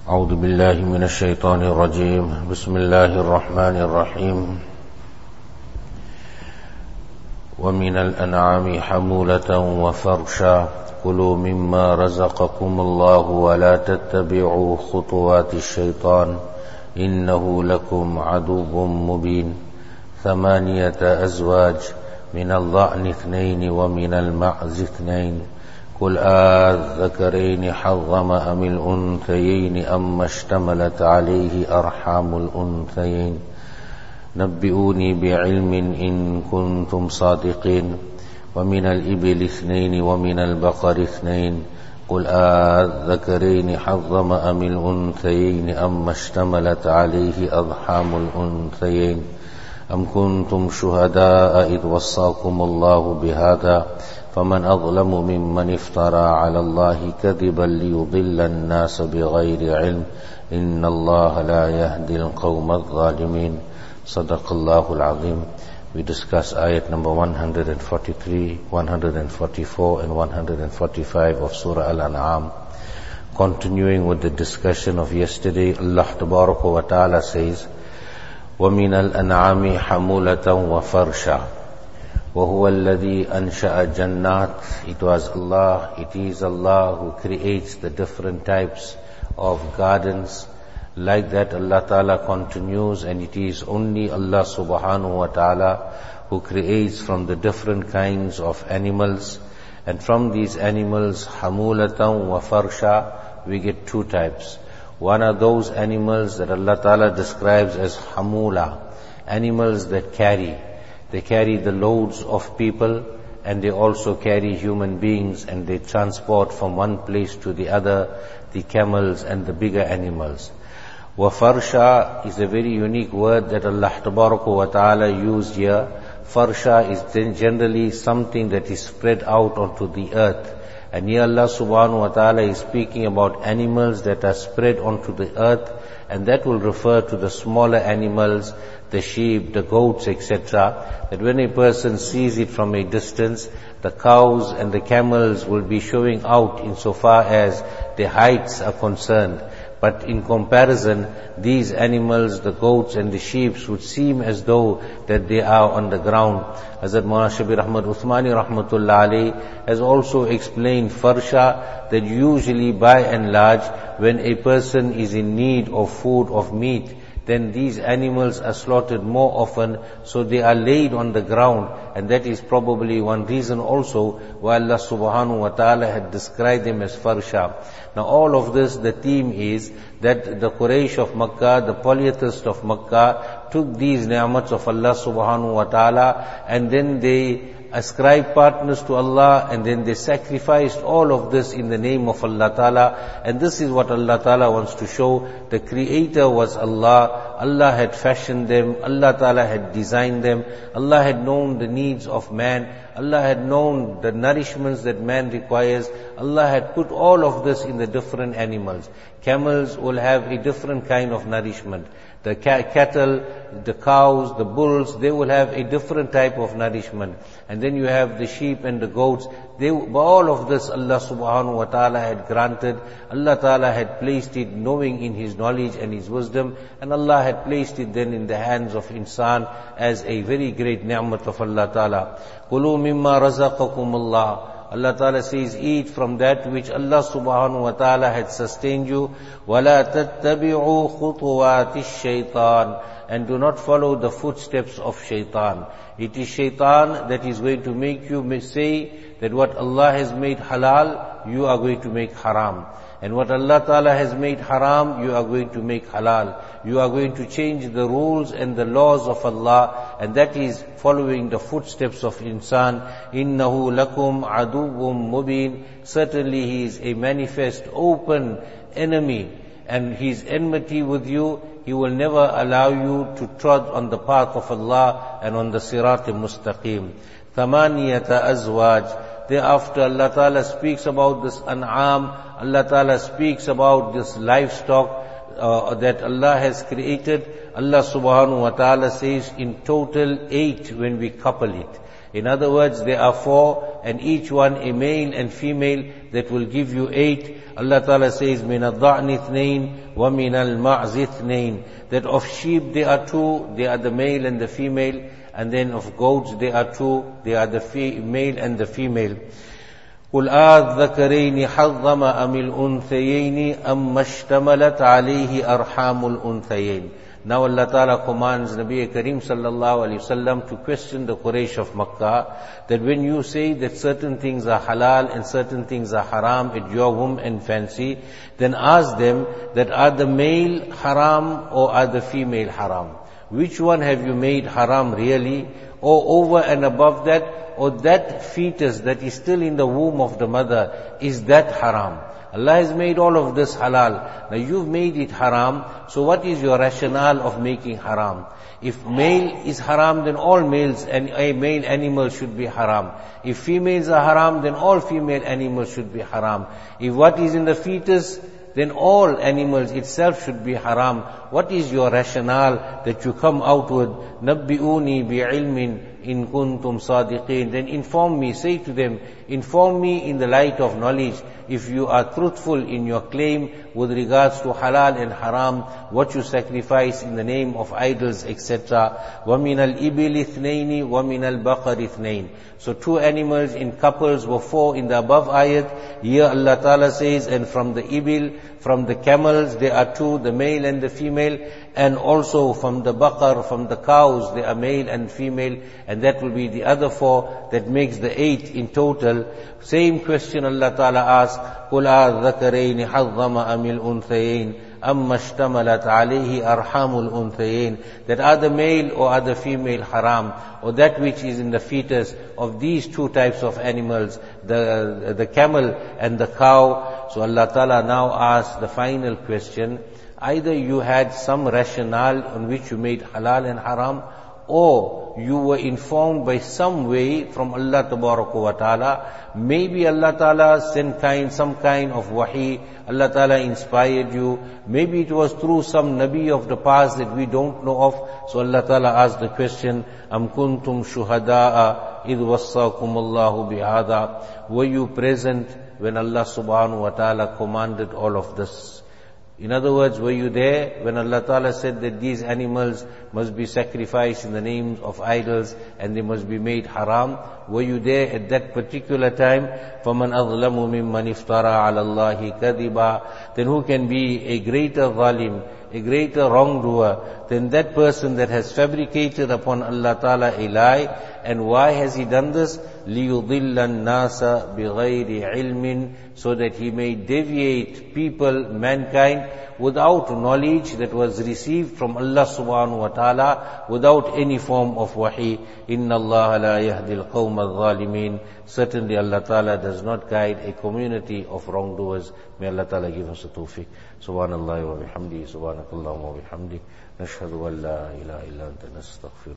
أعوذ بالله من الشيطان الرجيم بسم الله الرحمن الرحيم ومن الأنعام حمولة وفرشا كلوا مما رزقكم الله ولا تتبعوا خطوات الشيطان إنه لكم عدو مبين 8 أزواج من الضأن 2 ومن المعز 2 قل آذكرين حرم أم الأنثيين أما اشتملت عليه أرحام الأنثيين نبئوني بعلم إن كنتم صادقين ومن الإبل 2 ومن البقر 2 قل آذكرين حرم أم الأنثيين أما اشتملت عليه أرحام الأنثيين أم كنتم شهداء إذ وصاكم الله بهذا فمن أظلم ممن افترى على الله كذبا ليضل الناس بغير علم إن الله لا يهدي القوم الظالمين صدق الله العظيم. We discuss ayat number 143, 144 and 145 of Surah Al-An'am. Continuing with the discussion of yesterday, Allah Tabaraka wa Ta'ala says, وَمِنَ الْأَنْعَامِ حَمُولَةً وَفَرْشًا وَهُوَ الَّذِي أَنْشَأَ جَنَّاتٍ. It is Allah who creates the different types of gardens. Like that, Allah Ta'ala continues, and it is only Allah Subhanahu wa Ta'ala who creates from the different kinds of animals. And from these animals, hamulatan wa farsha, we get 2 types. One are those animals that Allah Ta'ala describes as hamula, animals that carry. They carry the loads of people, and they also carry human beings, and they transport from one place to the other, the camels and the bigger animals. Wafarsha is a very unique word that Allah Tabaraka wa Ta'ala used here. Farsha is generally something that is spread out onto the earth. And here Allah Subhanahu wa Ta'ala is speaking about animals that are spread onto the earth, and that will refer to the smaller animals, the sheep, the goats, etc. That when a person sees it from a distance, the cows and the camels will be showing out insofar as the heights are concerned. But in comparison, these animals, the goats and the sheep, would seem as though that they are on the ground. Hazrat Maulana Shabir Ahmad Uthmani Rahmatullah Alayhi has also explained farsha, that usually by and large, when a person is in need of food, of meat, then these animals are slaughtered more often, so they are laid on the ground, and that is probably one reason also why Allah Subhanahu wa Ta'ala had described them as farsha. Now all of this, the theme is that the Quraysh of Makkah, the polytheists of Makkah, took these ni'mats of Allah Subhanahu wa Ta'ala, and then they ascribed partners to Allah, and then they sacrificed all of this in the name of Allah Ta'ala. And this is what Allah Ta'ala wants to show. The creator was Allah. Allah had fashioned them. Allah Ta'ala had designed them. Allah had known the needs of man. Allah had known the nourishments that man requires. Allah had put all of this in the different animals. Camels will have a different kind of nourishment. The cattle, the cows, the bulls, they will have a different type of nourishment. And then you have the sheep and the goats. All of this Allah Subhanahu wa Ta'ala had granted. Allah Ta'ala had placed it knowing in His knowledge and His wisdom. And Allah had placed it then in the hands of insan as a very great ni'mat of Allah Ta'ala. Kulu mimma razaqakum Allah. Allah Ta'ala says, eat from that which Allah Subhanahu wa Ta'ala had sustained you. وَلَا تَتَّبِعُوا خُطُوَاتِ الشَّيْطَانِ. And do not follow the footsteps of shaitan. It is shaitan that is going to make you say that what Allah has made halal, you are going to make haram. And what Allah Ta'ala has made haram, you are going to make halal. You are going to change the rules and the laws of Allah, and that is following the footsteps of insan. Innahu lakum aduwwum mubin. Certainly he is a manifest, open enemy, and his enmity with you, he will never allow you to trod on the path of Allah and on the sirat al-mustaqim. 8 azwaj. Thereafter Allah Ta'ala speaks about this an'am. Allah Ta'ala speaks about this livestock that Allah has created. Allah Subhanahu wa Ta'ala says in total 8 when we couple it. In other words, there are 4, and each one a male and female, that will give you 8. Allah Ta'ala says, مِنَ الضَّعْنِ اثْنَيْنِ وَمِنَ الْمَعْزِ اثْنَيْنِ. That of sheep there are 2, they are the male and the female, and then of goats there are 2, they are the male and the female. قُلْ آذَّكَرَيْنِ حَظَّمَ أَمِ الْأُنْثَيَيْنِ أَمَّا اشْتَمَلَتْ عَلَيْهِ أَرْحَامُ الْأُنْثَيَيْنِ. Now Allah Ta'ala commands Nabi Kareem sallallahu alayhi wasallam to question the Quraysh of Makkah, that when you say that certain things are halal and certain things are haram at your whim and fancy, then ask them that are the male haram or are the female haram? Which one have you made haram really? Or over and above that, or that fetus that is still in the womb of the mother, is that haram? Allah has made all of this halal. Now you've made it haram, so what is your rationale of making haram? If male is haram, then all males and a male animal should be haram. If females are haram, then all female animals should be haram. If what is in the fetus, then all animals itself should be haram. What is your rationale that you come out with? نَبِّئُونِي بِعِلْمٍ إِن كُنْتُمْ صَادِقِينَ. Then inform me, say to them, inform me in the light of knowledge, if you are truthful in your claim with regards to halal and haram, what you sacrifice in the name of idols, etc. وَمِنَ الْإِبِلِ اثْنَيْنِ وَمِنَ الْبَقَرِ اثْنَيْنِ. So 2 animals in couples were 4 in the above ayat. Here Allah Ta'ala says, and from the ibil, from the camels, there are 2, the male and the female, and also from the baqar, from the cows, there are male and female, and that will be the other 4, that makes the 8 in total. Same question Allah Ta'ala asks, قُلْ آذَّكَرَيْنِ حَظَّمَ أَمِ الْأُنْثَيَيْنِ أَمَّا اشْتَمَلَتْ عَلَيْهِ أَرْحَامُ الْأُنْثَيَيْنِ. That are the male or are the female haram, or that which is in the fetus of these 2 types of animals, the camel and the cow. So Allah Ta'ala now asks the final question. Either you had some rationale on which you made halal and haram, or you were informed by some way from Allah Tabaraka wa Ta'ala. Maybe Allah Ta'ala sent some kind of wahi, Allah Ta'ala inspired you. Maybe it was through some Nabi of the past that we don't know of. So Allah Ta'ala asked the question, Am kuntum shuhada'a idh wassakumullahu bihada. Were you present when Allah Subhanahu wa Ta'ala commanded all of this? In other words, were you there when Allah Ta'ala said that these animals must be sacrificed in the names of idols and they must be made haram? Were you there at that particular time? فَمَنْ أَظْلَمُ مِمَّنِ افْتَرَى عَلَى اللَّهِ كَذِبًا. Then who can be a greater zalim, a greater wrongdoer than that person that has fabricated upon Allah Ta'ala a lie? And why has he done this? لِيُضِلَّ النَّاسَ بِغَيْرِ عِلْمٍ. So that he may deviate people, mankind, without knowledge that was received from Allah Subhanahu wa Ta'ala, without any form of wahi. إِنَّ اللَّهَ لَا يَهْدِي الْقَوْمَ الظَّالِمِينَ. Certainly Allah Ta'ala does not guide a community of wrongdoers. May Allah Ta'ala give us a tawfiq. Subhanallah wa bihamdi, subhanakallahumma wa bihamdi, nashhadu an la ilaha illa anta nastaghfiruka.